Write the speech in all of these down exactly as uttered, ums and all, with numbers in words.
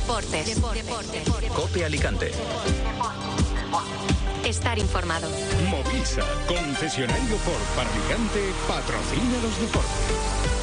Deportes. Deportes. COPE Alicante. Estar informado. Movisa, concesionario Ford para Alicante, patrocina los deportes.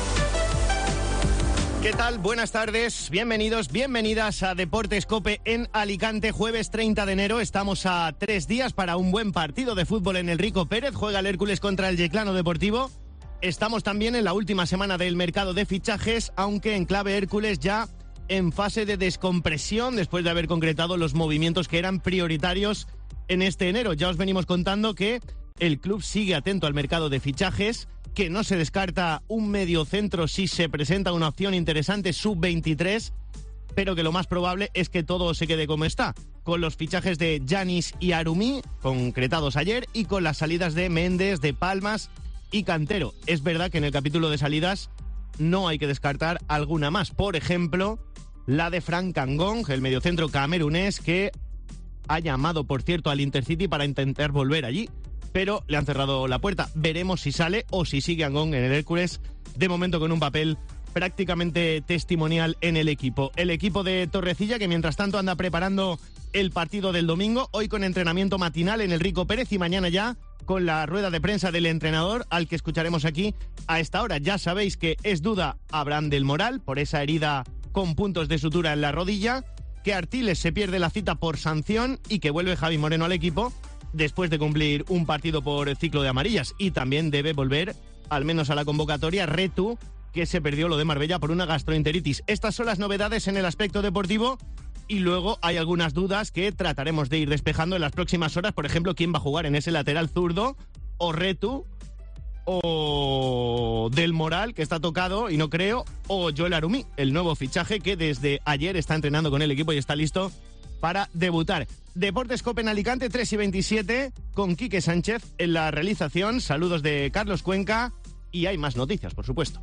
¿Qué tal? Buenas tardes, bienvenidos, bienvenidas a Deportes COPE en Alicante, jueves treinta de enero. Estamos a tres días para un buen partido de fútbol en el Rico Pérez. Juega el Hércules contra el Yeclano Deportivo. Estamos también en la última semana del mercado de fichajes, aunque en clave Hércules ya en fase de descompresión después de haber concretado los movimientos que eran prioritarios en este enero. Ya os venimos contando que el club sigue atento al mercado de fichajes, que no se descarta un mediocentro si se presenta una opción interesante sub veintitrés, pero que lo más probable es que todo se quede como está, con los fichajes de Yanis y Arumí, concretados ayer, y con las salidas de Méndez, de Palmas y Cantero. Es verdad que en el capítulo de salidas no hay que descartar alguna más. Por ejemplo, la de Frank Kangong, el mediocentro camerunés, que ha llamado, por cierto, al Intercity para intentar volver allí, pero le han cerrado la puerta. Veremos si sale o si sigue Angón en el Hércules, de momento con un papel prácticamente testimonial en el equipo. El equipo de Torrecilla, que mientras tanto anda preparando el partido del domingo, hoy con entrenamiento matinal en el Rico Pérez y mañana ya con la rueda de prensa del entrenador, al que escucharemos aquí a esta hora. Ya sabéis que es duda Abraham del Moral por esa herida con puntos de sutura en la rodilla, que Artiles se pierde la cita por sanción y que vuelve Javi Moreno al equipo después de cumplir un partido por ciclo de amarillas, y también debe volver, al menos a la convocatoria, Retu, que se perdió lo de Marbella por una gastroenteritis. Estas son las novedades en el aspecto deportivo, y luego hay algunas dudas que trataremos de ir despejando en las próximas horas. Por ejemplo, quién va a jugar en ese lateral zurdo, o Retu, o Del Moral, que está tocado y no creo, o Joel Arumí, el nuevo fichaje que desde ayer está entrenando con el equipo y está listo para debutar. Deportes COPE en Alicante, tres y veintisiete, con Quique Sánchez en la realización. Saludos de Carlos Cuenca, y hay más noticias, por supuesto.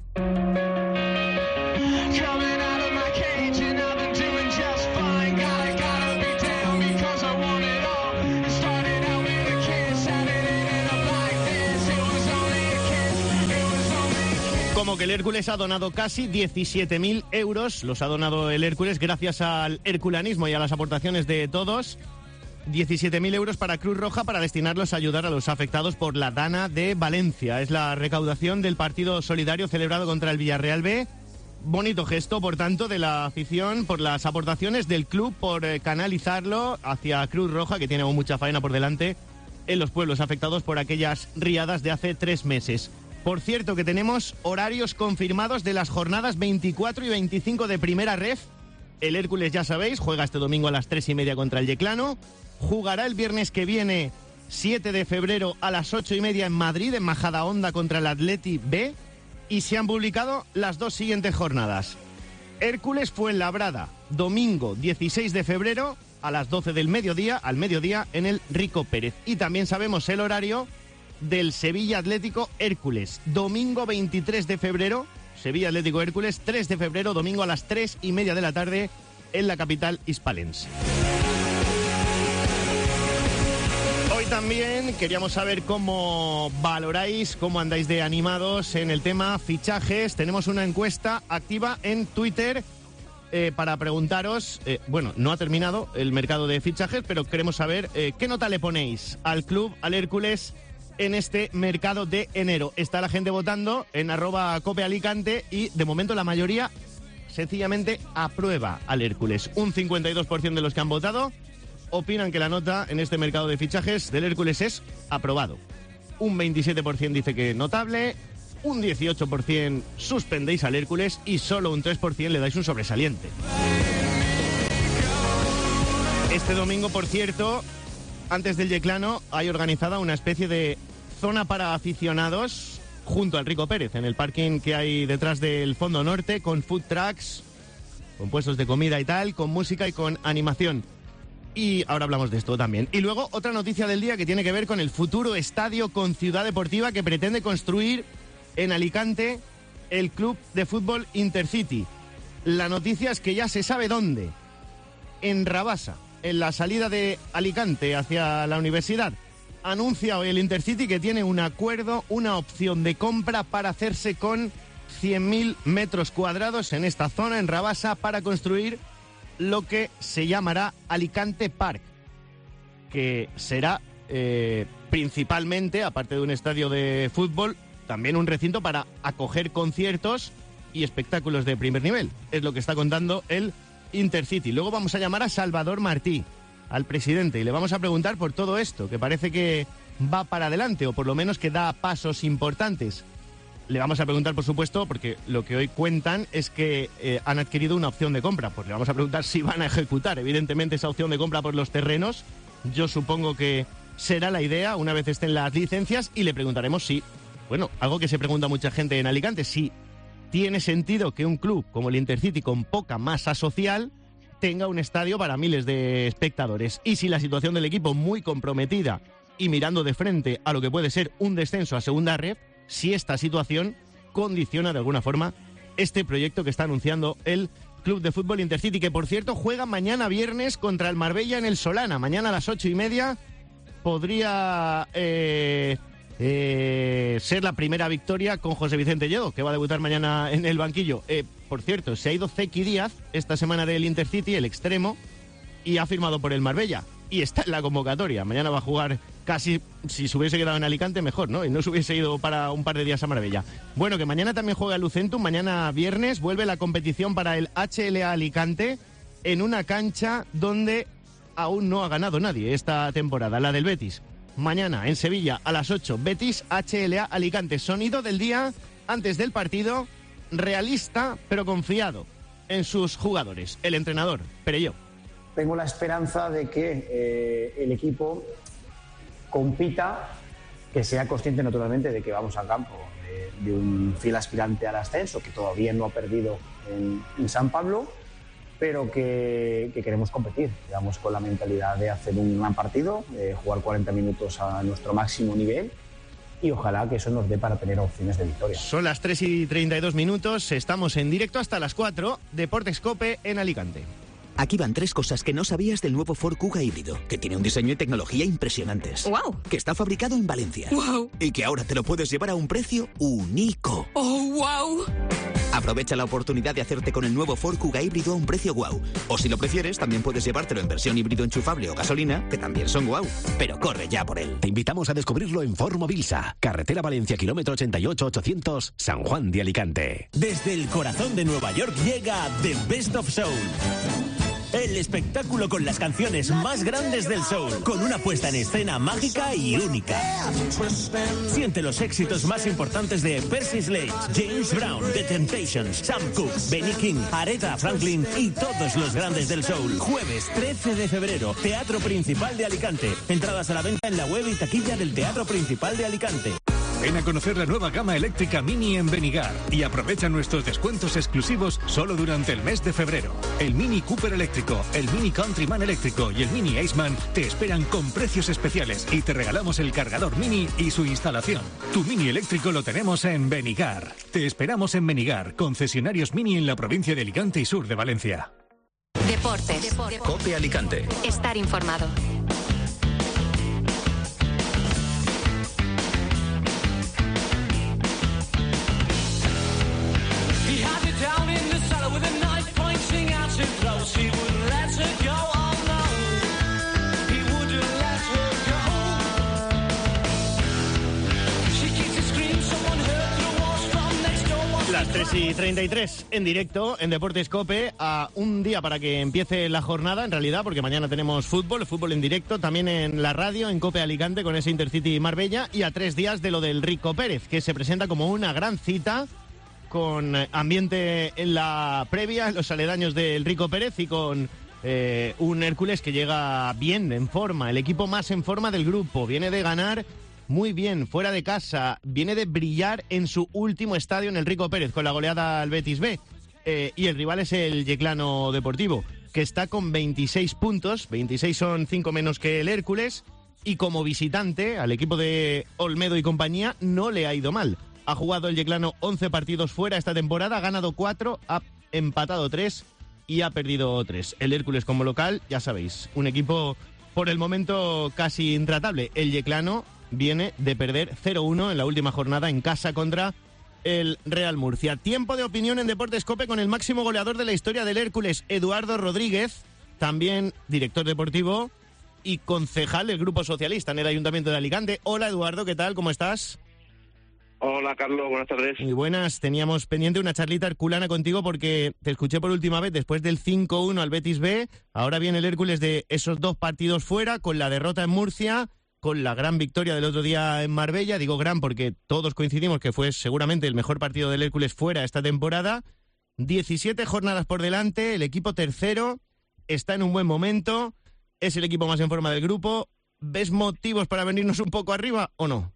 Como que el Hércules ha donado casi diecisiete mil euros, los ha donado el Hércules gracias al herculanismo y a las aportaciones de todos. diecisiete mil euros para Cruz Roja para destinarlos a ayudar a los afectados por la Dana de Valencia. Es la recaudación del partido solidario celebrado contra el Villarreal B. Bonito gesto, por tanto, de la afición por las aportaciones del club, por eh, canalizarlo hacia Cruz Roja, que tiene aún mucha faena por delante en los pueblos afectados por aquellas riadas de hace tres meses. Por cierto, que tenemos horarios confirmados de las jornadas veinticuatro y veinticinco de Primera Ref. El Hércules, ya sabéis, juega este domingo a las tres y media contra el Yeclano. Jugará el viernes que viene, siete de febrero, a las ocho y media en Madrid, en Majadahonda contra el Atleti B. Y se han publicado las dos siguientes jornadas. Hércules Fuenlabrada, domingo dieciséis de febrero, a las doce del mediodía, al mediodía, en el Rico Pérez. Y también sabemos el horario del Sevilla Atlético Hércules, domingo veintitrés de febrero, Sevilla Atlético Hércules, tres de febrero, domingo a las tres y media de la tarde en la capital hispalense. Hoy también queríamos saber cómo valoráis, cómo andáis de animados en el tema fichajes. Tenemos una encuesta activa en Twitter eh, para preguntaros, eh, bueno, no ha terminado el mercado de fichajes, pero queremos saber eh, qué nota le ponéis al club, al Hércules, en este mercado de enero. Está la gente votando en arroba Cope Alicante y de momento la mayoría sencillamente aprueba al Hércules. Un cincuenta y dos por ciento de los que han votado opinan que la nota en este mercado de fichajes del Hércules es aprobado. Un veintisiete por ciento dice que notable, un dieciocho por ciento suspendéis al Hércules y solo un tres por ciento le dais un sobresaliente. Este domingo, por cierto, antes del Yeclano, hay organizada una especie de zona para aficionados junto al Rico Pérez, en el parking que hay detrás del Fondo Norte, con food trucks, con puestos de comida y tal, con música y con animación. Y ahora hablamos de esto también. Y luego otra noticia del día que tiene que ver con el futuro estadio con ciudad deportiva que pretende construir en Alicante el club de fútbol Intercity. La noticia es que ya se sabe dónde. En Rabasa, en la salida de Alicante hacia la universidad. Anuncia hoy el Intercity que tiene un acuerdo, una opción de compra para hacerse con cien mil metros cuadrados en esta zona, en Rabasa, para construir lo que se llamará Alicante Park, que será eh, principalmente, aparte de un estadio de fútbol, también un recinto para acoger conciertos y espectáculos de primer nivel. Es lo que está contando el Intercity. Luego vamos a llamar a Salvador Martí, al presidente, y le vamos a preguntar por todo esto, que parece que va para adelante, o por lo menos que da pasos importantes. Le vamos a preguntar, por supuesto, porque lo que hoy cuentan es que eh, han adquirido una opción de compra. Pues le vamos a preguntar si van a ejecutar, evidentemente, esa opción de compra por los terrenos. Yo supongo que será la idea una vez estén las licencias, y le preguntaremos si, bueno, algo que se pregunta mucha gente en Alicante, si tiene sentido que un club como el Intercity, con poca masa social, tenga un estadio para miles de espectadores. Y si la situación del equipo, muy comprometida y mirando de frente a lo que puede ser un descenso a segunda ref, si esta situación condiciona de alguna forma este proyecto que está anunciando el Club de Fútbol Intercity, que por cierto juega mañana viernes contra el Marbella en el Solana. Mañana a las ocho y media podría eh, eh, ser la primera victoria con José Vicente Lledó, que va a debutar mañana en el banquillo. Eh, por cierto, se ha ido Zeki Díaz esta semana del Intercity, el extremo, y ha firmado por el Marbella. Y está en la convocatoria. Mañana va a jugar casi, si se hubiese quedado en Alicante, mejor, ¿no? Y no se hubiese ido para un par de días a Marbella. Bueno, que mañana también juega Lucentum. Mañana viernes vuelve la competición para el H L A Alicante en una cancha donde aún no ha ganado nadie esta temporada, la del Betis. Mañana en Sevilla a las ocho, Betis H L A Alicante. Sonido del día antes del partido, realista pero confiado en sus jugadores. El entrenador, Perelló. Tengo la esperanza de que eh, el equipo compita, que sea consciente naturalmente de que vamos al campo de, de un fiel aspirante al ascenso, que todavía no ha perdido en, en San Pablo, pero que, que queremos competir. Vamos con la mentalidad de hacer un gran partido, de jugar cuarenta minutos a nuestro máximo nivel, y ojalá que eso nos dé para tener opciones de victoria. Son las tres y treinta y dos minutos, estamos en directo hasta las cuatro, Deportes Cope en Alicante. Aquí van tres cosas que no sabías del nuevo Ford Kuga híbrido, que tiene un diseño y tecnología impresionantes. ¡Wow! Que está fabricado en Valencia. ¡Wow! Y que ahora te lo puedes llevar a un precio único. ¡Oh, wow! Aprovecha la oportunidad de hacerte con el nuevo Ford Kuga híbrido a un precio guau. O si lo prefieres, también puedes llevártelo en versión híbrido enchufable o gasolina, que también son guau. Pero corre ya por él. Te invitamos a descubrirlo en Ford Mobilsa, carretera Valencia, kilómetro ochenta y ocho ochocientos, San Juan de Alicante. Desde el corazón de Nueva York llega The Best of Soul. El espectáculo con las canciones más grandes del soul, con una puesta en escena mágica y única. Siente los éxitos más importantes de Percy Sledge, James Brown, The Temptations, Sam Cooke, Benny King, Aretha Franklin y todos los grandes del soul. Jueves trece de febrero, Teatro Principal de Alicante. Entradas a la venta en la web y taquilla del Teatro Principal de Alicante. Ven a conocer la nueva gama eléctrica Mini en Benigar y aprovecha nuestros descuentos exclusivos solo durante el mes de febrero. El Mini Cooper eléctrico, el Mini Countryman eléctrico y el Mini Aceman te esperan con precios especiales y te regalamos el cargador Mini y su instalación. Tu Mini eléctrico lo tenemos en Benigar. Te esperamos en Benigar, concesionarios Mini en la provincia de Alicante y sur de Valencia. Deportes. Deportes. Cope Alicante. Estar informado. Las tres y treinta y tres en directo en Deportes Cope, a un día para que empiece la jornada, en realidad, porque mañana tenemos fútbol, fútbol en directo, también en la radio, en Cope Alicante, con ese Intercity Marbella, y a tres días de lo del Rico Pérez, que se presenta como una gran cita, con ambiente en la previa, en los aledaños del Rico Pérez, y con eh, un Hércules que llega bien, en forma, el equipo más en forma del grupo, viene de ganar muy bien, fuera de casa, viene de brillar en su último estadio en el Rico Pérez, con la goleada al Betis B, eh, y el rival es el Yeclano Deportivo, que está con veintiséis puntos, veintiséis son cinco menos que el Hércules, y como visitante al equipo de Olmedo y compañía no le ha ido mal. Ha jugado el Yeclano once partidos fuera esta temporada, ha ganado cuatro, ha empatado tres y ha perdido tres. El Hércules como local, ya sabéis, un equipo por el momento casi intratable. El Yeclano viene de perder cero uno en la última jornada en casa contra el Real Murcia. Tiempo de opinión en Deportes COPE con el máximo goleador de la historia del Hércules, Eduardo Rodríguez, también director deportivo y concejal del Grupo Socialista en el Ayuntamiento de Alicante. Hola Eduardo, ¿qué tal? ¿Cómo estás? Hola Carlos, buenas tardes. Muy buenas, teníamos pendiente una charlita herculana contigo porque te escuché por última vez después del cinco uno al Betis B. Ahora viene el Hércules de esos dos partidos fuera, con la derrota en Murcia, con la gran victoria del otro día en Marbella. Digo gran porque todos coincidimos que fue seguramente el mejor partido del Hércules fuera esta temporada. diecisiete jornadas por delante, el equipo tercero, está en un buen momento, es el equipo más en forma del grupo. ¿Ves motivos para venirnos un poco arriba o no?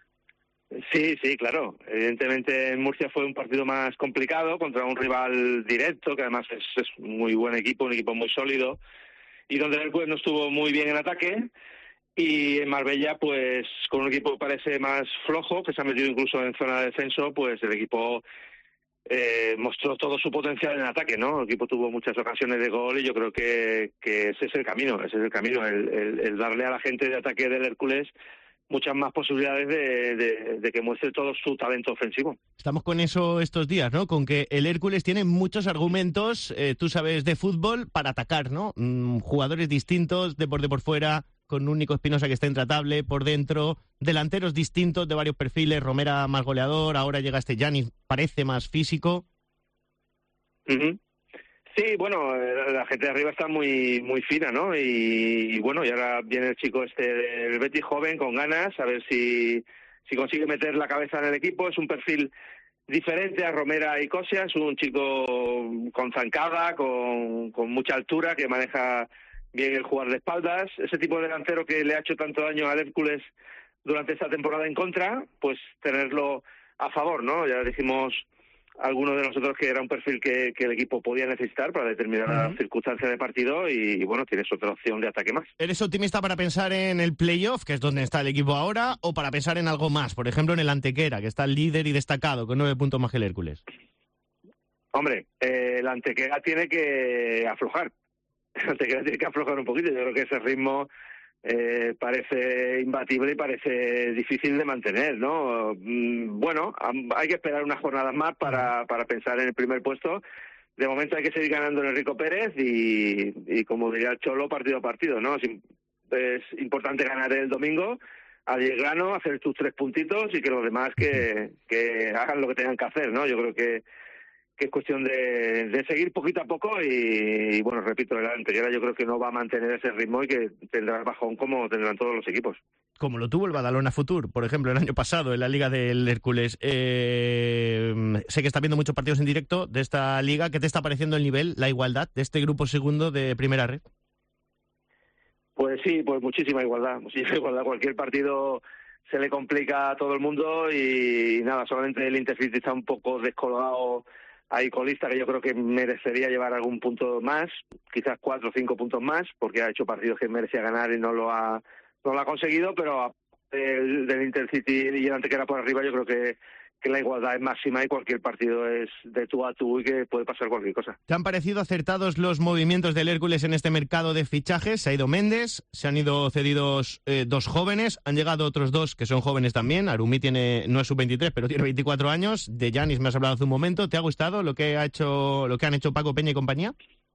Sí, sí, claro. Evidentemente en Murcia fue un partido más complicado contra un rival directo, que además es, es muy buen equipo, un equipo muy sólido, y donde el Hércules no estuvo muy bien en ataque. Y en Marbella, pues con un equipo que parece más flojo, que se ha metido incluso en zona de descenso, pues el equipo eh, mostró todo su potencial en ataque, ¿no? El equipo tuvo muchas ocasiones de gol y yo creo que, que ese es el camino, ese es el camino, el, el, el darle a la gente de ataque del Hércules muchas más posibilidades de, de, de que muestre todo su talento ofensivo. Estamos con eso estos días, ¿no? Con que el Hércules tiene muchos argumentos, eh, tú sabes, de fútbol para atacar, ¿no? Mm, jugadores distintos, de por de por fuera, con un Nico Espinosa que está intratable, por dentro, delanteros distintos de varios perfiles, Romera más goleador, ahora llega este Giannis, parece más físico. Uh-huh. Sí, bueno, la gente de arriba está muy muy fina, ¿no? Y, y bueno, y ahora viene el chico este, el Betis joven, con ganas, a ver si, si consigue meter la cabeza en el equipo. Es un perfil diferente a Romera y Cosia, es un chico con zancada, con, con mucha altura, que maneja bien el jugar de espaldas. Ese tipo de delantero que le ha hecho tanto daño al Hércules durante esta temporada en contra, pues tenerlo a favor, ¿no? Ya dijimos algunos de nosotros que era un perfil que, que el equipo podía necesitar para determinadas uh-huh. circunstancias de partido y, y bueno, tienes otra opción de ataque más. ¿Eres optimista para pensar en el playoff, que es donde está el equipo ahora, o para pensar en algo más? Por ejemplo, en el Antequera, que está líder y destacado, con nueve puntos más que el Hércules. Hombre, eh, el Antequera tiene que aflojar. El Antequera tiene que aflojar un poquito. Yo creo que ese ritmo Eh, parece imbatible y parece difícil de mantener, ¿no? Mm, bueno, hay que esperar unas jornadas más para, para pensar en el primer puesto. De momento hay que seguir ganando en el Rico Pérez y, y como diría el Cholo, partido a partido, ¿no? Es, es importante ganar el domingo al grano, hacer tus tres puntitos y que los demás que, que hagan lo que tengan que hacer, ¿no? Yo creo que que es cuestión de, de seguir poquito a poco y, y, bueno, repito, el Antequera yo creo que no va a mantener ese ritmo y que tendrá el bajón como tendrán todos los equipos. Como lo tuvo el Badalona Futur, por ejemplo, el año pasado en la Liga del Hércules. Eh, sé que está viendo muchos partidos en directo de esta liga. ¿Qué te está pareciendo el nivel, la igualdad de este grupo segundo de Primera Red? Pues sí, pues muchísima igualdad, muchísima igualdad. Cualquier partido se le complica a todo el mundo y, y nada, solamente el Intercity está un poco descolgado ahí colista, que yo creo que merecería llevar algún punto más, quizás cuatro o cinco puntos más, porque ha hecho partidos que merecía ganar y no lo ha no lo ha conseguido, pero el del Intercity y el Antequera por arriba yo creo que, que la igualdad es máxima y cualquier partido es de tú a tú y que puede pasar cualquier cosa. ¿Te han parecido acertados los movimientos del Hércules en este mercado de fichajes? Se ha ido Méndez, se han ido cedidos eh, dos jóvenes, han llegado otros dos que son jóvenes también. Arumi tiene, no es sub veintitrés, pero tiene veinticuatro años. De Giannis me has hablado hace un momento. ¿Te ha gustado lo que ha hecho, lo que han hecho Paco Peña y compañía?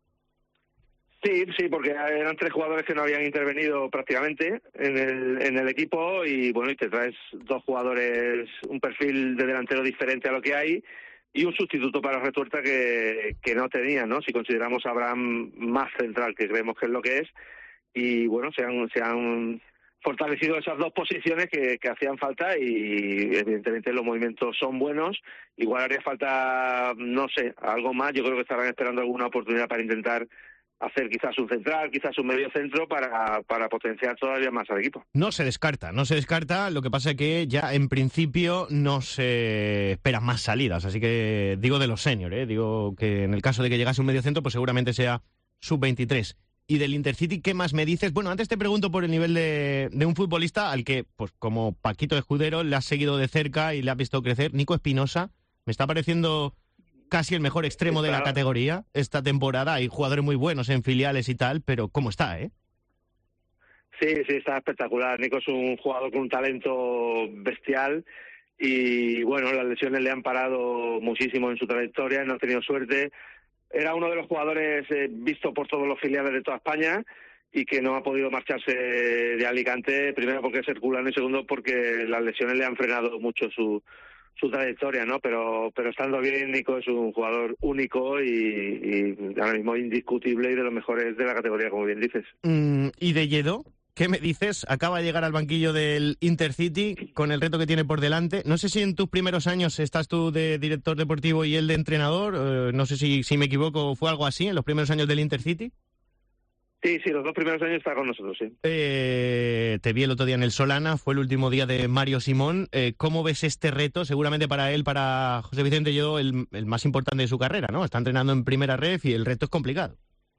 Sí, sí, porque eran tres jugadores que no habían intervenido prácticamente en el, en el equipo y bueno, y te traes dos jugadores, un perfil de delantero diferente a lo que hay y un sustituto para Retuerta que, que no tenía, ¿no? Si consideramos a Abraham más central, que creemos que es lo que es, y bueno, se han, se han fortalecido esas dos posiciones que, que hacían falta y evidentemente los movimientos son buenos. Igual haría falta, no sé, algo más. Yo creo que estarán esperando alguna oportunidad para intentar hacer quizás un central, quizás un medio centro para, para potenciar todavía más al equipo. No se descarta, no se descarta, lo que pasa es que ya en principio no se esperan más salidas, así que digo de los seniors, ¿eh? Digo que en el caso de que llegase un medio centro, pues seguramente sea sub veintitrés. Y del Intercity, ¿qué más me dices? Bueno, antes te pregunto por el nivel de, de un futbolista al que, pues como Paquito Escudero, le has seguido de cerca y le has visto crecer. Nico Espinosa, me está pareciendo casi el mejor extremo está de la categoría esta temporada. Hay jugadores muy buenos en filiales y tal, pero ¿cómo está, eh? Sí, sí, está espectacular. Nico es un jugador con un talento bestial y bueno, las lesiones le han parado muchísimo en su trayectoria, no ha tenido suerte. Era uno de los jugadores eh, visto por todos los filiales de toda España y que no ha podido marcharse de Alicante, primero porque es herculano y segundo porque las lesiones le han frenado mucho su su trayectoria, ¿no? Pero pero estando bien, Nico es un jugador único y, y ahora mismo indiscutible y de los mejores de la categoría, como bien dices. Mm, ¿Y de Lledó? ¿Qué me dices? Acaba de llegar al banquillo del Intercity con el reto que tiene por delante. No sé si en tus primeros años estás tú de director deportivo y él de entrenador. Eh, no sé si, si me equivoco, ¿fue algo así en los primeros años del Intercity? Sí, sí, los dos primeros años está con nosotros, sí. Eh, te vi el otro día en el Solana, fue el último día de Mario Simón. Eh, ¿Cómo ves este reto? Seguramente para él, para José Vicente Lledó, el, el más importante de su carrera, ¿no? Está entrenando en primera ref y el reto es complicado.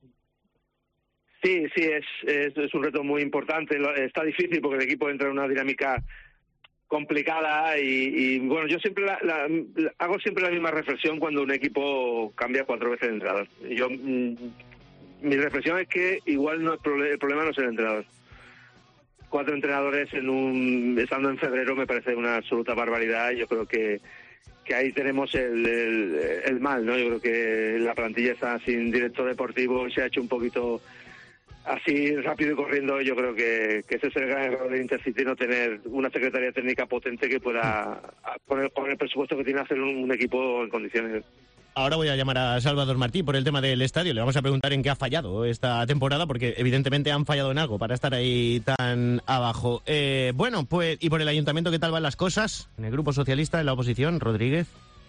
Sí, sí, es, es, es un reto muy importante. Está difícil porque el equipo entra en una dinámica complicada y, y bueno, yo siempre la, la, la, hago siempre la misma reflexión cuando un equipo cambia cuatro veces de entrenador. Yo... Mm, mi reflexión es que igual no, el problema no es el entrenador. Cuatro entrenadores en un estando en febrero me parece una absoluta barbaridad. Yo creo que, que ahí tenemos el, el, el mal, ¿no? Yo creo que la plantilla está sin director deportivo, se ha hecho un poquito así rápido y corriendo. Yo creo que, que ese es el gran error de Intercity, no tener una secretaría técnica potente que pueda poner con el presupuesto que tiene hacer un, un equipo en condiciones. Ahora voy a llamar a Salvador Martí por el tema del estadio. Le vamos a preguntar en qué ha fallado esta temporada, porque evidentemente han fallado en algo para estar ahí tan abajo. Eh, bueno, pues, ¿y por el ayuntamiento qué tal van las cosas? En el Grupo Socialista, en la oposición, Rodríguez.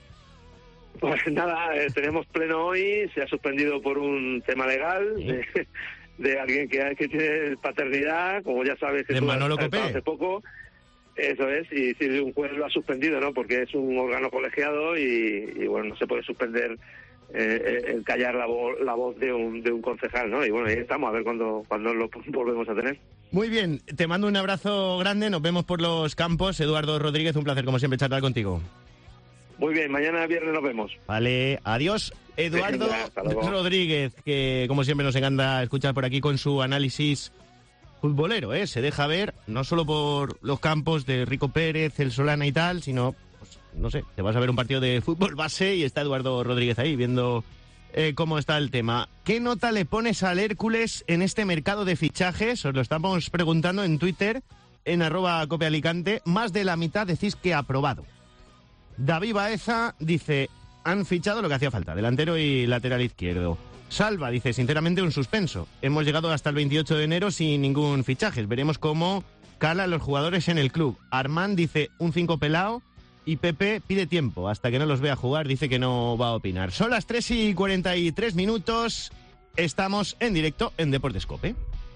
Pues nada, eh, tenemos pleno hoy, se ha suspendido por un tema legal, ¿sí? de, de alguien que, que tiene paternidad, como ya sabes que de tú Manolo has, Copé. Hace poco. Eso es, y si un juez lo ha suspendido, ¿no? Porque es un órgano colegiado y, y bueno, no se puede suspender eh, el callar la, vo la voz de un, de un concejal, ¿no? Y bueno, ahí estamos, a ver cuándo, cuándo lo volvemos a tener. Muy bien, te mando un abrazo grande, nos vemos por los campos. Eduardo Rodríguez, un placer como siempre charlar contigo. Muy bien, mañana viernes nos vemos. Vale, adiós. Eduardo Rodríguez, que como siempre nos encanta escuchar por aquí con su análisis futbolero, ¿eh? Se deja ver, no solo por los campos de Rico Pérez, el Solana y tal, sino, pues, no sé, te vas a ver un partido de fútbol base y está Eduardo Rodríguez ahí viendo eh, cómo está el tema. ¿Qué nota le pones al Hércules en este mercado de fichajes? Os lo estamos preguntando en Twitter, en arroba Cope Alicante. Más de la mitad decís que aprobado. David Baeza dice, han fichado lo que hacía falta, delantero y lateral izquierdo. Salva dice, sinceramente, un suspenso. Hemos llegado hasta el veintiocho de enero sin ningún fichaje. Veremos cómo calan los jugadores en el club. Armand dice, un cinco pelao. Y Pepe pide tiempo. Hasta que no los vea jugar, dice que no va a opinar. Son las tres y cuarenta y tres minutos. Estamos en directo en Deportes Cope.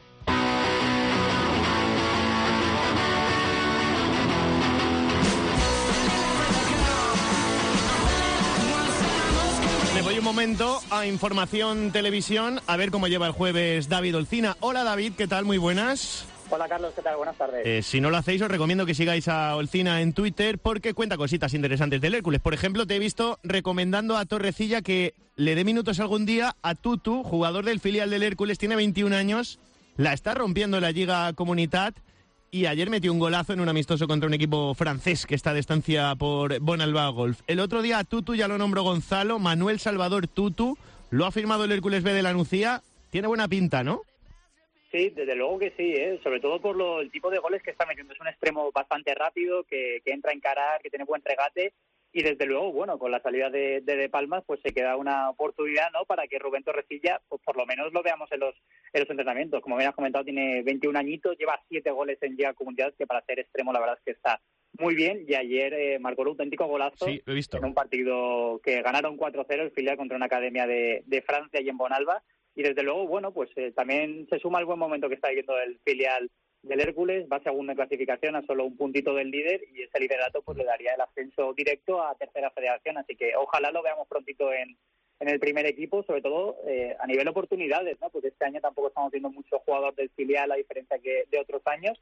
Le voy un momento a Información Televisión, a ver cómo lleva el jueves David Olcina. Hola David, ¿qué tal? Muy buenas. Hola Carlos, ¿qué tal? Buenas tardes. Eh, si no lo hacéis, os recomiendo que sigáis a Olcina en Twitter porque cuenta cositas interesantes del Hércules. Por ejemplo, te he visto recomendando a Torrecilla que le dé minutos algún día a Tutu, jugador del filial del Hércules, tiene veintiún años, la está rompiendo en la Liga Comunitat y ayer metió un golazo en un amistoso contra un equipo francés que está de estancia por Bonalba Golf. El otro día a Tutu ya lo nombró Gonzalo, Manuel Salvador Tutu, lo ha firmado el Hércules B de la Nucía, tiene buena pinta, ¿no? Sí, desde luego que sí, ¿eh? Sobre todo por lo, el tipo de goles que está metiendo. Es un extremo bastante rápido, que, que entra a encarar, que tiene buen regate y desde luego, bueno, con la salida de, de De Palmas pues se queda una oportunidad, ¿no?, para que Rubén Torrecilla pues por lo menos lo veamos en los en los entrenamientos. Como bien has comentado, tiene veintiún añitos, lleva siete goles en Liga Comunidad, que para ser extremo la verdad es que está muy bien, y ayer eh, marcó un auténtico golazo. Sí, lo he visto. En un partido que ganaron cuatro cero el filial contra una academia de, de Francia y en Bonalba. Y desde luego, bueno, pues eh, también se suma el buen momento que está viviendo el filial del Hércules, va segundo en clasificación a solo un puntito del líder y ese liderato pues le daría el ascenso directo a tercera federación, así que ojalá lo veamos prontito en, en el primer equipo, sobre todo eh, a nivel de oportunidades, ¿no? Porque este año tampoco estamos viendo mucho jugador del filial a diferencia que de otros años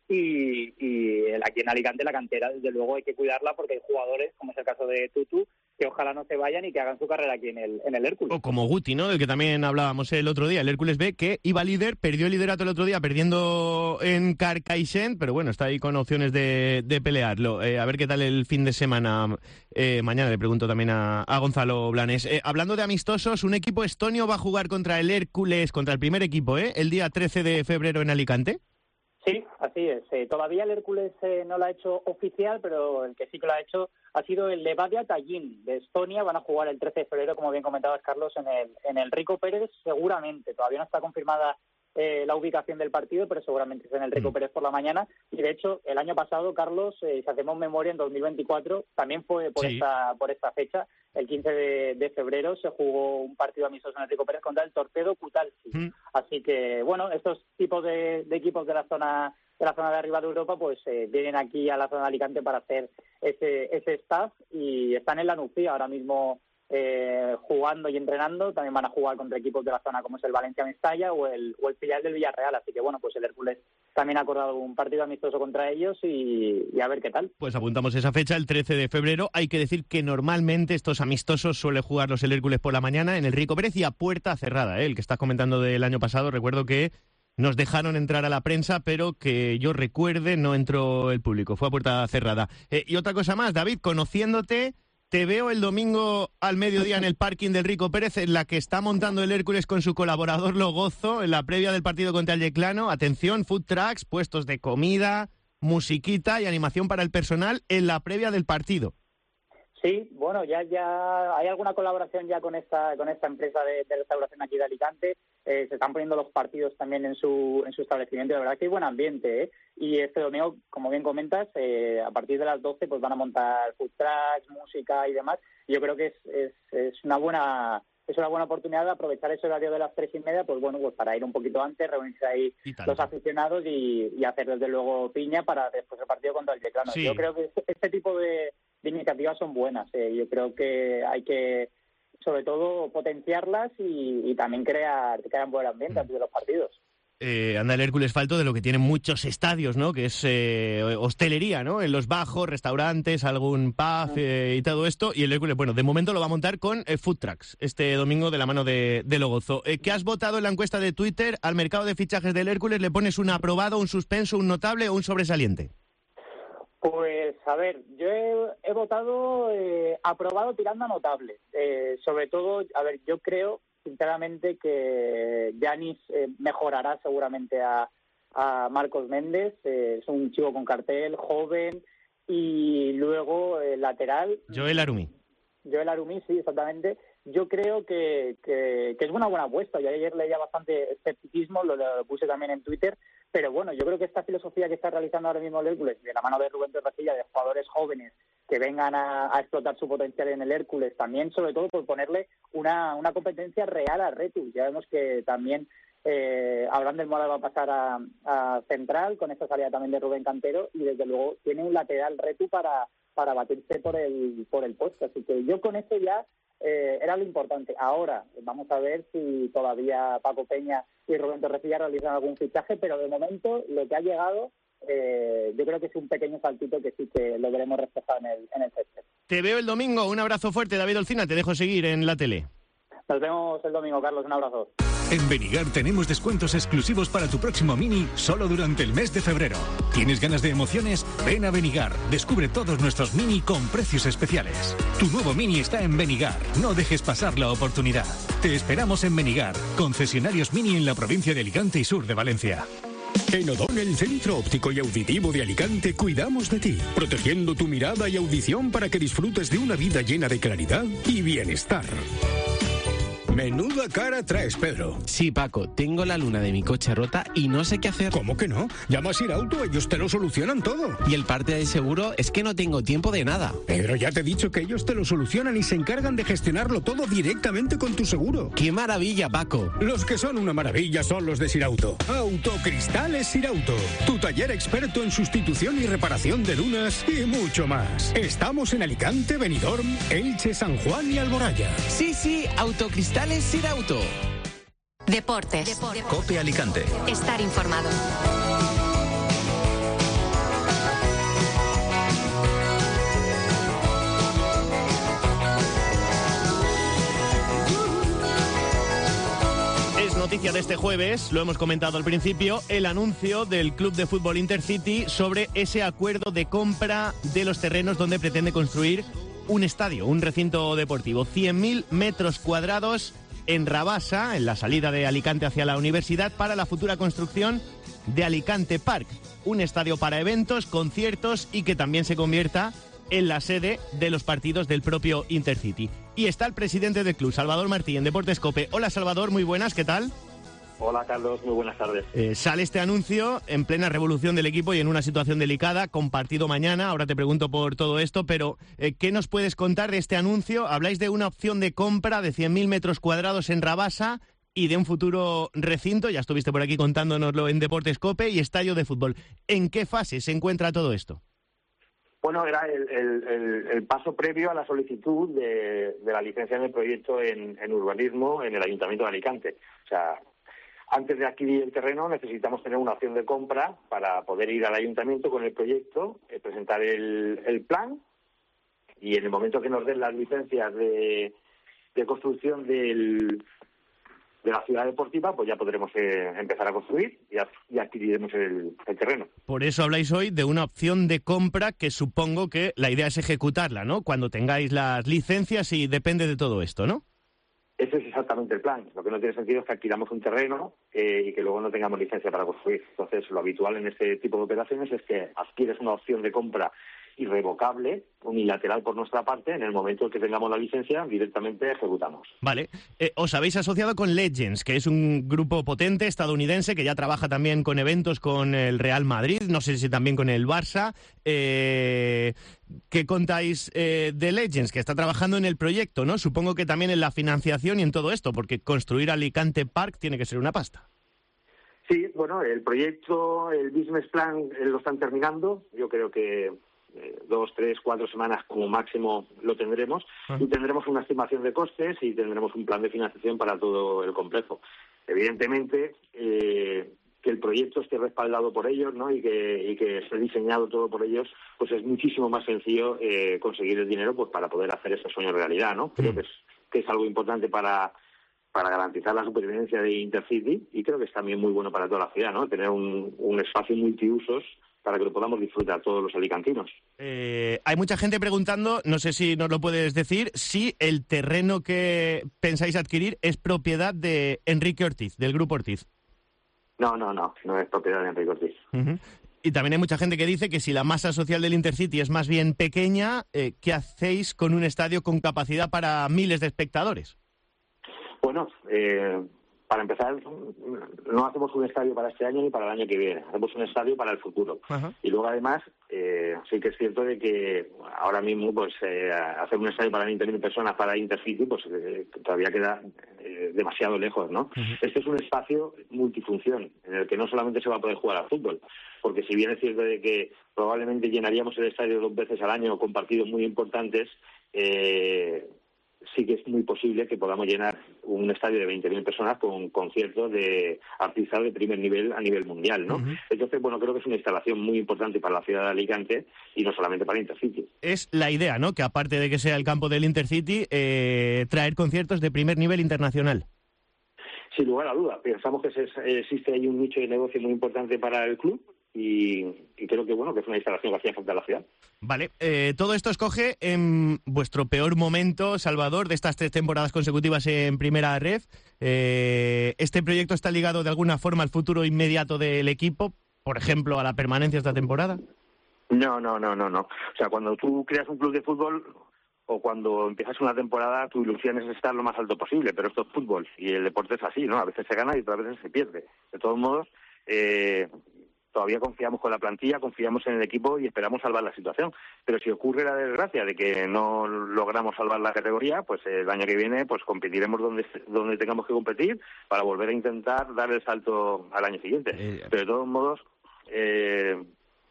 Y, y aquí en Alicante la cantera, desde luego, hay que cuidarla porque hay jugadores, como es el caso de Tutu, que ojalá no se vayan y que hagan su carrera aquí en el, en el Hércules. O como Guti, ¿no? Del que también hablábamos el otro día, el Hércules B, que iba líder, perdió el liderato el otro día, perdiendo en Carcaixent, pero bueno, está ahí con opciones de, de pelearlo. Eh, a ver qué tal el fin de semana. Eh, mañana le pregunto también a, a Gonzalo Blanes. Eh, hablando de amistosos, un equipo estonio va a jugar contra el Hércules, contra el primer equipo, ¿eh? El día trece de febrero en Alicante. Sí, así es. Eh, todavía el Hércules eh, no lo ha hecho oficial, pero el que sí que lo ha hecho ha sido el Levadia Tallinn de Estonia. Van a jugar el trece de febrero, como bien comentabas, Carlos, en el, en el Rico Pérez, seguramente. Todavía no está confirmada eh, la ubicación del partido, pero seguramente es en el Rico Pérez por la mañana. Y de hecho, el año pasado, Carlos, eh, si hacemos memoria, en dos mil veinticuatro, también fue por, sí. esta, por esta fecha. El quince de febrero se jugó un partido amistoso en el Rico Pérez contra el Torpedo Kutalsi. Mm. Así que, bueno, estos tipos de, de equipos de la zona de la zona de arriba de Europa, pues eh, vienen aquí a la zona de Alicante para hacer ese ese staff y están en la Nucía ahora mismo eh, jugando y entrenando. También van a jugar contra equipos de la zona como es el Valencia Mestalla o el, o el filial del Villarreal. Así que, bueno, pues el Hércules también ha acordado un partido amistoso contra ellos y, y a ver qué tal. Pues apuntamos esa fecha, el trece de febrero. Hay que decir que normalmente estos amistosos suele jugarlos el Hércules por la mañana en el Rico Pérez y a puerta cerrada, ¿eh? El que estás comentando del año pasado, recuerdo que nos dejaron entrar a la prensa, pero que yo recuerde no entró el público, fue a puerta cerrada. Eh, y otra cosa más, David, conociéndote, te veo el domingo al mediodía en el parking del Rico Pérez, en la que está montando el Hércules con su colaborador Logozo, en la previa del partido contra el Yeclano. Atención, food trucks, puestos de comida, musiquita y animación para el personal en la previa del partido. Sí, bueno, ya ya hay alguna colaboración ya con esta con esta empresa de, de restauración aquí de Alicante. Eh, se están poniendo los partidos también en su en su establecimiento. La verdad que hay buen ambiente, ¿eh? Y este domingo, como bien comentas, eh, a partir de las doce pues van a montar food trucks, música y demás. Y yo creo que es, es, es una buena es una buena oportunidad de aprovechar ese horario de las tres y media, pues bueno, pues para ir un poquito antes, reunirse ahí los aficionados y, y hacer desde luego piña para después el partido contra el Yeclano. Sí. Yo creo que este, este tipo de de iniciativas son buenas. Eh. Yo creo que hay que, sobre todo, potenciarlas y, y también crear, crear un buen ambiente antes de los partidos. Eh, anda el Hércules falto de lo que tienen muchos estadios, ¿no? Que es eh, hostelería, ¿no? En los bajos, restaurantes, algún pub eh, y todo esto. Y el Hércules, bueno, de momento lo va a montar con eh, food trucks este domingo de la mano de, de Logozo. Eh, ¿Qué has votado en la encuesta de Twitter? ¿Al mercado de fichajes del Hércules le pones un aprobado, un suspenso, un notable o un sobresaliente? Pues, a ver, yo he, he votado eh, aprobado tirando a notable. Eh, sobre todo, a ver, yo creo, sinceramente, que Yanis eh, mejorará seguramente a, a Marcos Méndez. Eh, es un chico con cartel, joven, y luego el eh, lateral... Joel Arumi. Joel Arumi, sí, exactamente. Yo creo que, que, que es una buena apuesta. Yo ayer leía bastante escepticismo, lo, lo puse también en Twitter, pero bueno, yo creo que esta filosofía que está realizando ahora mismo el Hércules, de la mano de Rubén Torrecilla, de jugadores jóvenes que vengan a, a explotar su potencial en el Hércules, también sobre todo por ponerle una, una competencia real a Retu. Ya vemos que también eh, Abraham del Moral va a pasar a, a central con esta salida también de Rubén Cantero y desde luego tiene un lateral Retu para, para batirse por el, por el puesto. Así que yo con esto ya Eh, era lo importante. Ahora vamos a ver si todavía Paco Peña y Rubén Torrecilla realizan algún fichaje, pero de momento lo que ha llegado eh, yo creo que es un pequeño saltito que sí que lo veremos reflejado en el, en el césped. Te veo el domingo, un abrazo fuerte, David Olcina, te dejo seguir en la tele. Nos vemos el domingo, Carlos, un abrazo. En Benigar tenemos descuentos exclusivos para tu próximo Mini solo durante el mes de febrero. ¿Tienes ganas de emociones? Ven a Benigar. Descubre todos nuestros Mini con precios especiales. Tu nuevo Mini está en Benigar. No dejes pasar la oportunidad. Te esperamos en Benigar, concesionarios Mini en la provincia de Alicante y sur de Valencia. En O'Donnell Centro Óptico y Auditivo de Alicante cuidamos de ti, protegiendo tu mirada y audición para que disfrutes de una vida llena de claridad y bienestar. Menuda cara traes, Pedro. Sí, Paco, tengo la luna de mi coche rota y no sé qué hacer. ¿Cómo que no? Llama a Sirauto, ellos te lo solucionan todo. Y el parte del seguro es que no tengo tiempo de nada. Pero ya te he dicho que ellos te lo solucionan y se encargan de gestionarlo todo directamente con tu seguro. ¡Qué maravilla, Paco! Los que son una maravilla son los de Sirauto. Autocristales Sirauto, tu taller experto en sustitución y reparación de lunas y mucho más. Estamos en Alicante, Benidorm, Elche, San Juan y Alboraya. Sí, sí, Autocristales Sirauto. Deportes. Deportes. COPE Alicante. Estar informado. noticia de este jueves, lo hemos comentado al principio, el anuncio del Club de Fútbol Intercity sobre ese acuerdo de compra de los terrenos donde pretende construir un estadio, un recinto deportivo. cien mil metros cuadrados en Rabasa, en la salida de Alicante hacia la universidad, para la futura construcción de Alicante Park, un estadio para eventos, conciertos y que también se convierta en la sede de los partidos del propio Intercity. Y está el presidente del club, Salvador Martí, en Deportes COPE. Hola Salvador, muy buenas, ¿qué tal? Hola Carlos, muy buenas tardes. Eh, sale este anuncio en plena revolución del equipo y en una situación delicada, con partido mañana. Ahora te pregunto por todo esto, pero eh, ¿qué nos puedes contar de este anuncio? Habláis de una opción de compra de cien mil metros cuadrados en Rabasa y de un futuro recinto, ya estuviste por aquí contándonoslo en Deportes COPE, y estadio de fútbol. ¿En qué fase se encuentra todo esto? Bueno, era el, el, el, el paso previo a la solicitud de, de la licencia en el proyecto en, en urbanismo en el Ayuntamiento de Alicante. O sea, antes de adquirir el terreno necesitamos tener una opción de compra para poder ir al ayuntamiento con el proyecto, eh, presentar el, el plan, y en el momento que nos den las licencias de, de construcción del, de la ciudad deportiva, pues ya podremos eh, empezar a construir y, a, y adquiriremos el, el terreno. Por eso habláis hoy de una opción de compra que supongo que la idea es ejecutarla, ¿no? Cuando tengáis las licencias, y depende de todo esto, ¿no? Ese es exactamente el plan. Lo que no tiene sentido es que adquiramos un terreno eh, y que luego no tengamos licencia para construir. Entonces, lo habitual en este tipo de operaciones es que adquieres una opción de compra irrevocable, unilateral por nuestra parte. En el momento en que tengamos la licencia, directamente ejecutamos. Vale. Eh, os habéis asociado con Legends, que es un grupo potente estadounidense que ya trabaja también con eventos con el Real Madrid, no sé si también con el Barça. Eh, ¿Qué contáis eh, de Legends, que está trabajando en el proyecto, ¿no? Supongo que también en la financiación y en todo esto, porque construir Alicante Park tiene que ser una pasta. Sí, bueno, el proyecto, el business plan, eh, lo están terminando. Yo creo que eh, dos, tres, cuatro semanas como máximo lo tendremos. Uh-huh. Y tendremos una estimación de costes y tendremos un plan de financiación para todo el complejo. Evidentemente, eh, que el proyecto esté respaldado por ellos, ¿no? y que y que esté diseñado todo por ellos, pues es muchísimo más sencillo eh, conseguir el dinero pues para poder hacer ese sueño realidad, ¿no? Creo que es, que es algo importante para para garantizar la supervivencia de Intercity, y creo que es también muy bueno para toda la ciudad, ¿no? Tener un, un espacio multiusos para que lo podamos disfrutar todos los alicantinos. Eh, hay mucha gente preguntando, no sé si nos lo puedes decir, si el terreno que pensáis adquirir es propiedad de Enrique Ortiz, del Grupo Ortiz. No, no, no, no es propiedad de Enrique Ortiz. Uh-huh. Y también hay mucha gente que dice que si la masa social del Intercity es más bien pequeña, eh, ¿qué hacéis con un estadio con capacidad para miles de espectadores? Bueno, eh, para empezar, no hacemos un estadio para este año ni para el año que viene, hacemos un estadio para el futuro. Uh-huh. Y luego, además, eh, sí que es cierto de que ahora mismo pues eh, hacer un estadio para veinte mil personas para Intercity pues eh, todavía queda eh, demasiado lejos, ¿no? Uh-huh. Este es un espacio multifunción, en el que no solamente se va a poder jugar al fútbol, porque si bien es cierto de que probablemente llenaríamos el estadio dos veces al año con partidos muy importantes, eh, sí que es muy posible que podamos llenar un estadio de veinte mil personas con conciertos de artistas de primer nivel a nivel mundial, ¿no? Uh-huh. Entonces, bueno, creo que es una instalación muy importante para la ciudad de Alicante y no solamente para Intercity. Es la idea, ¿no?, que aparte de que sea el campo del Intercity, eh, traer conciertos de primer nivel internacional. Sin lugar a duda. Pensamos que se, existe ahí un nicho de negocio muy importante para el club. Y, y creo que bueno que es una instalación que hacía falta a la ciudad. Vale, eh, todo esto os coge en vuestro peor momento, Salvador, de estas tres temporadas consecutivas en Primera Ref. Eh, ¿Este proyecto está ligado de alguna forma al futuro inmediato del equipo? Por ejemplo, a la permanencia esta temporada. No, no, no, no, no. O sea, cuando tú creas un club de fútbol o cuando empiezas una temporada, tu ilusión es estar lo más alto posible, pero esto es fútbol y el deporte es así, ¿no? A veces se gana y otras veces se pierde. De todos modos, eh, todavía confiamos con la plantilla, confiamos en el equipo y esperamos salvar la situación. Pero si ocurre la desgracia de que no logramos salvar la categoría, pues el año que viene pues competiremos donde donde tengamos que competir para volver a intentar dar el salto al año siguiente. Eh, Pero de todos modos, eh,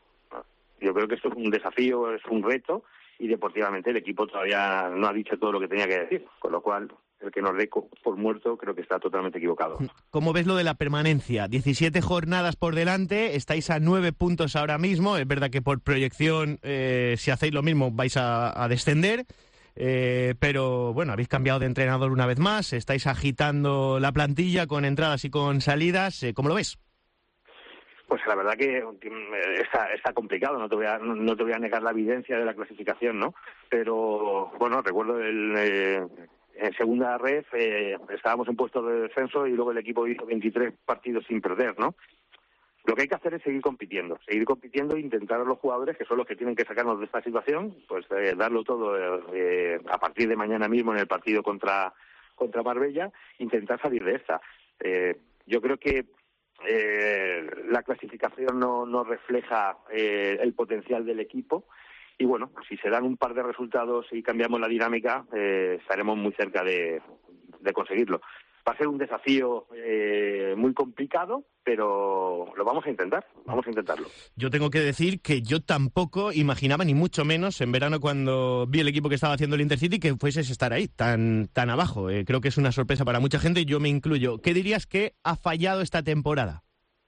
yo creo que esto es un desafío, es un reto, y deportivamente el equipo todavía no ha dicho todo lo que tenía que decir, con lo cual el que nos dé por muerto creo que está totalmente equivocado. ¿Cómo ves lo de la permanencia? diecisiete jornadas por delante, estáis a nueve puntos ahora mismo, es verdad que por proyección, eh, si hacéis lo mismo vais a, a descender. Eh, pero bueno, habéis cambiado de entrenador una vez más, estáis agitando la plantilla con entradas y con salidas. Eh, ¿Cómo lo ves? Pues la verdad que está, está complicado, no te, voy a, no te voy a negar la evidencia de la clasificación, ¿no? Pero bueno, recuerdo el, eh, en segunda red eh, estábamos en puestos de descenso y luego el equipo hizo veintitrés partidos sin perder, ¿no? Lo que hay que hacer es seguir compitiendo, seguir compitiendo e intentar a los jugadores, que son los que tienen que sacarnos de esta situación, pues eh, darlo todo eh, a partir de mañana mismo en el partido contra contra Marbella, intentar salir de esta. Eh, yo creo que eh, la clasificación no, no refleja eh, el potencial del equipo y bueno, si se dan un par de resultados y cambiamos la dinámica, eh, estaremos muy cerca de, de conseguirlo. Va a ser un desafío eh, muy complicado, pero lo vamos a intentar, vamos a intentarlo. Yo tengo que decir que yo tampoco imaginaba, ni mucho menos, en verano cuando vi el equipo que estaba haciendo el Intercity, que fueses a estar ahí, tan, tan abajo. Eh, creo que es una sorpresa para mucha gente, yo me incluyo. ¿Qué dirías que ha fallado esta temporada?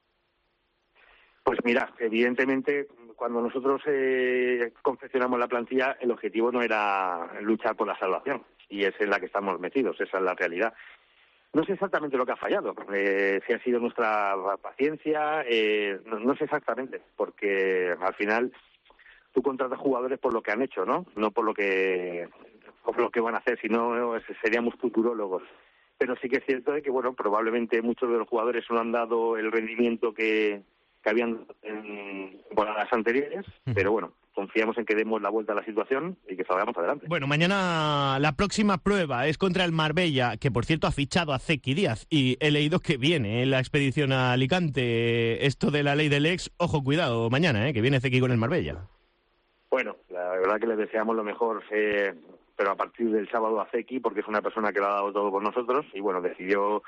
Pues mira, evidentemente, cuando nosotros eh, confeccionamos la plantilla, el objetivo no era luchar por la salvación, y es en la que estamos metidos, esa es la realidad. No sé exactamente lo que ha fallado, eh, si ha sido nuestra paciencia, eh, no, no sé exactamente, porque al final tú contratas jugadores por lo que han hecho, ¿no? No por lo que por lo que van a hacer, sino seríamos futurólogos. Pero sí que es cierto de que, bueno, probablemente muchos de los jugadores no han dado el rendimiento que, que habían en temporadas anteriores, pero bueno, confiamos en que demos la vuelta a la situación y que salgamos adelante. Bueno, mañana la próxima prueba es contra el Marbella, que por cierto ha fichado a Zeki Díaz, y he leído que viene en la expedición a Alicante. Esto de la ley del ex, ojo, cuidado, mañana, ¿eh? Que viene Zeki con el Marbella. Bueno, la verdad que le deseamos lo mejor, eh, pero a partir del sábado a Zeki, porque es una persona que lo ha dado todo por nosotros, y bueno, decidió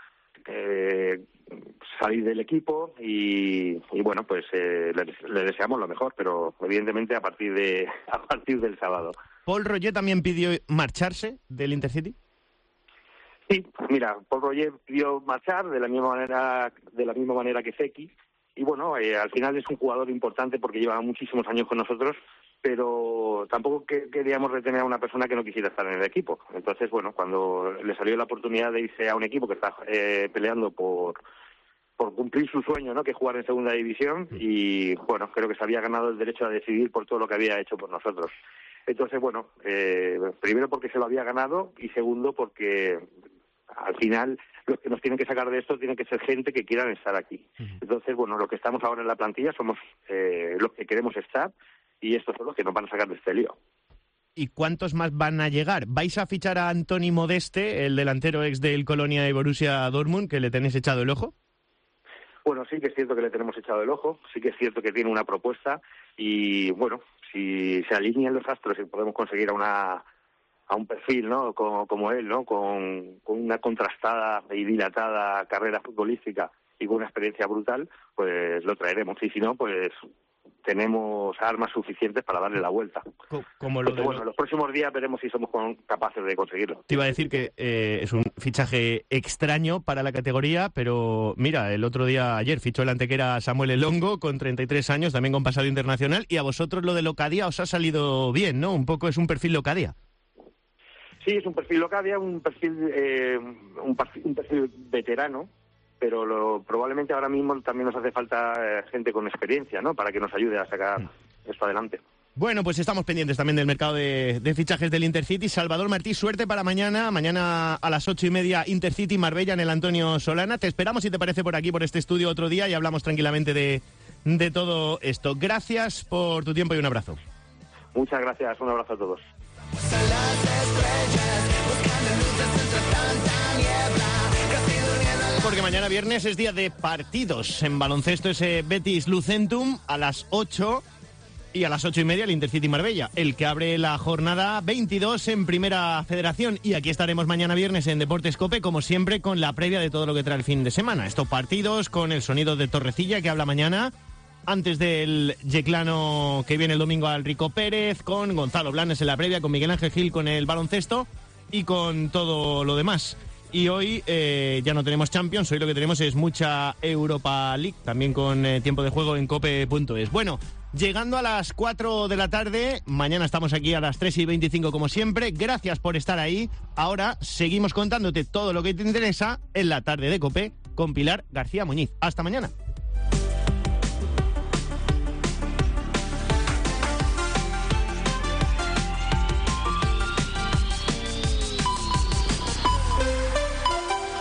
eh, salir del equipo y, y bueno, pues eh, le, le deseamos lo mejor, pero evidentemente a partir de a partir del sábado. ¿Paul Roger también pidió marcharse del Intercity? Sí, mira, Paul Roger pidió marchar de la misma manera de la misma manera que Zeki y bueno, eh, al final es un jugador importante porque lleva muchísimos años con nosotros, pero tampoco que queríamos retener a una persona que no quisiera estar en el equipo. Entonces, bueno, cuando le salió la oportunidad de irse a un equipo que está eh, peleando por por cumplir su sueño, ¿no?, que es jugar en segunda división, y bueno, creo que se había ganado el derecho a decidir por todo lo que había hecho por nosotros. Entonces, bueno, eh, primero porque se lo había ganado y segundo porque al final los que nos tienen que sacar de esto tienen que ser gente que quieran estar aquí. Entonces, bueno, los que estamos ahora en la plantilla somos eh, los que queremos estar y estos son los que nos van a sacar de este lío. ¿Y cuántos más van a llegar? ¿Vais a fichar a Antoni Modeste, el delantero ex del Colonia y Borussia Dortmund, que le tenéis echado el ojo? Bueno, sí que es cierto que le tenemos echado el ojo, sí que es cierto que tiene una propuesta y, bueno, si se alinean los astros y podemos conseguir a una a un perfil, ¿no?, como, como él, ¿no?, con, con una contrastada y dilatada carrera futbolística y con una experiencia brutal, pues lo traeremos. Y si no, pues tenemos armas suficientes para darle la vuelta. Como lo Porque, bueno, en los próximos días veremos si somos con, capaces de conseguirlo. Te iba a decir que eh, es un fichaje extraño para la categoría, pero mira, el otro día, ayer, fichó el Antequera Samuel Elongo, con treinta y tres años, también con pasado internacional, y a vosotros lo de Locadia os ha salido bien, ¿no? Un poco es un perfil Locadia. Sí, es un perfil Locadia, un perfil, eh, un, perfil un perfil veterano, pero lo, probablemente ahora mismo también nos hace falta eh, gente con experiencia, ¿no?, para que nos ayude a sacar mm. esto adelante. Bueno, pues estamos pendientes también del mercado de, de fichajes del Intercity. Salvador Martí, suerte para mañana. Mañana a las ocho y media, Intercity Marbella en el Antonio Solana. Te esperamos, si te parece, por aquí, por este estudio otro día y hablamos tranquilamente de, de todo esto. Gracias por tu tiempo y un abrazo. Muchas gracias, un abrazo a todos. Porque mañana viernes es día de partidos. En baloncesto ese Betis Lucentum a las ocho y a las ocho y media el Intercity Marbella, el que abre la jornada veintidós en Primera Federación. Y aquí estaremos mañana viernes en Deportes COPE, como siempre, con la previa de todo lo que trae el fin de semana. Estos partidos con el sonido de Torrecilla, que habla mañana, antes del Yeclano que viene el domingo al Rico Pérez, con Gonzalo Blanes en la previa, con Miguel Ángel Gil con el baloncesto y con todo lo demás. Y hoy eh, ya no tenemos Champions, hoy lo que tenemos es mucha Europa League, también con eh, tiempo de juego en cope punto es. Bueno, llegando a las cuatro de la tarde. Mañana estamos aquí a las tres y veinticinco como siempre. Gracias por estar ahí. Ahora seguimos contándote todo lo que te interesa en la tarde de COPE con Pilar García Muñiz. Hasta mañana.